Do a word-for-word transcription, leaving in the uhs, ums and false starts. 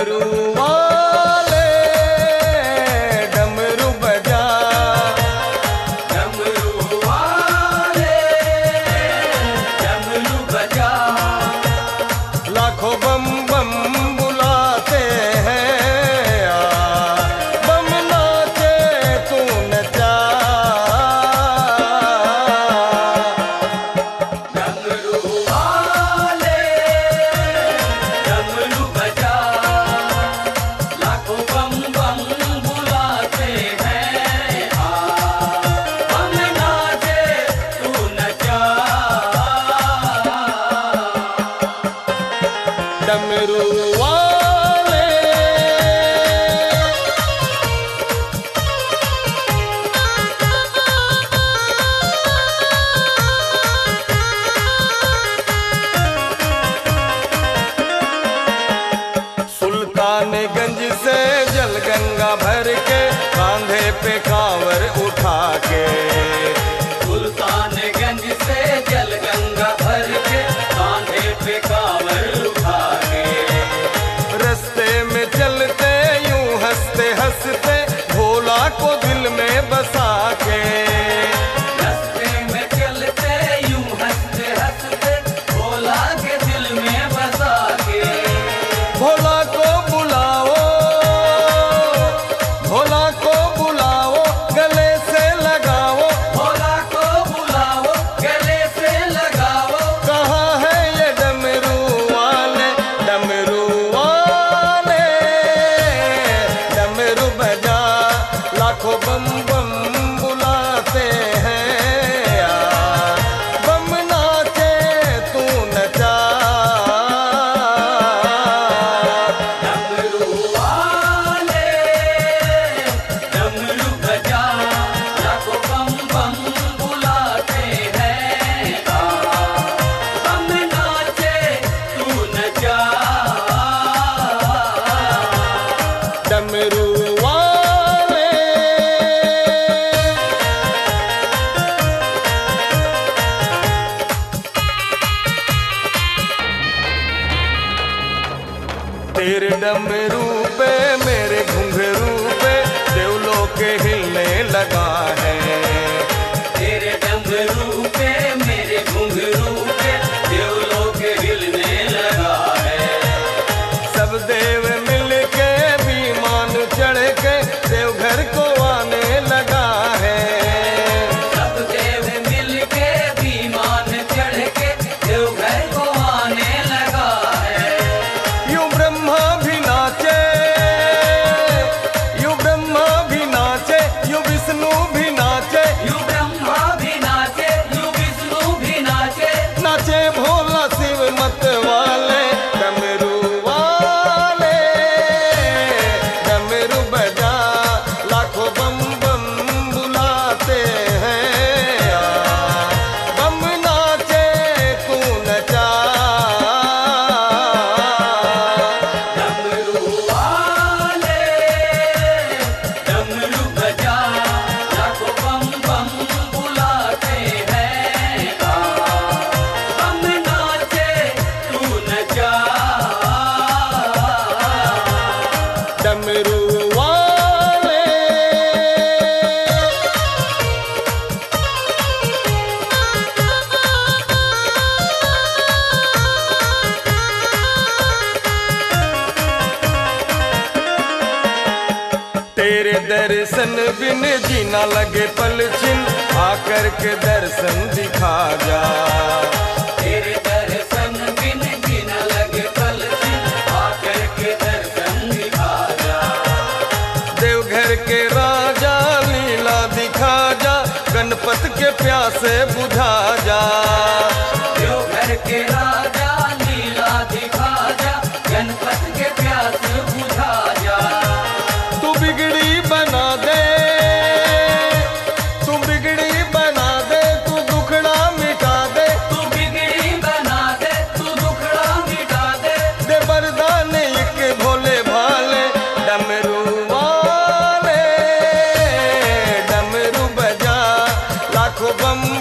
डमरू वाले डमरू बजा, डमरू वाले डमरू बजा, लाखों बम बम बुलाते हैं आ, बम नाचे तू नचा। डमरू वाले डमरू बजा, लाखों बम बम बुलाते हैं आ, बम नाचे तू नचा। डमरू वाले सुल्तानगंज से जल गंगा भर के कांधे पे कांवर उठा के, सुल्तानगंज से जल गंगा भर के कांधे पे कांवर उठा के, रस्ते में चलते यूं हंसते हंसते भोला को दिल में बसा के, रस्ते में चलते यूं हंसते हंसते भोला के दिल में बसा के, भोला को बुलाओ भोला को बुलाओ गले से लगाओ, भोला को बुलाओ गले से लगाओ, कहाँ है ये डमरू वाले डमरू वाले डमरू बजा, लाखों बम बम बुलाते हैं आ, बम नाचे तू नचा। डमरू वाले डमरू बजा, लाखों बम बम बुलाते हैं आ, बम नाचे तू नचा। डमरू वाले तेरे डमरू पे मेरे घुंघरू पे देवलोक हिलने लगा है, तेरे डमरू पे मेरे घुंघरू पे देवलोक हिलने लगा है, सब देव मिल के विमान चढ़ के देवघर को आने लगा है, सब देव मिल के विमान चढ़ के देवघर को आने लगा है, यूं ब्रह्मा भी नाचे यूं ब्रह्मा भी नाचे यूं विष्णु भी नाचे, यूं ब्रह्मा भी नाचे यूं विष्णु भी नाचे, नाचे भोला शिव मत वाले डमरू वाले डमरू बजा, लाखों बम बम बुलाते हैं आ, बम नाचे तू नचा। डमरू वाले डमरू बजा, लाखों बम बम बुलाते हैं आ, बम नाचे तू नचा। डमरू वाले तेरे दर्शन बिन जीना लगे पल छिन, आकर के दर्शन दिखा जा, तेरे दर्शन बिन जीना लगे पल छिन, आकर के दर्शन दिखा जा, देवघर के राजा लीला दिखा जा, गणपत के प्यासे बुझा जा, देवघर के राजा लीला दिखा जा, गणपत के प्यास बुझा जा, तू बिगड़ी बना दे तू बिगड़ी बना दे तू दुखड़ा मिटा दे, तू बिगड़ी बना दे तू दुखड़ा मिटा दे, दे वरदान एक भोले भाले डमरू वाले डमरू बजा, लाखों बम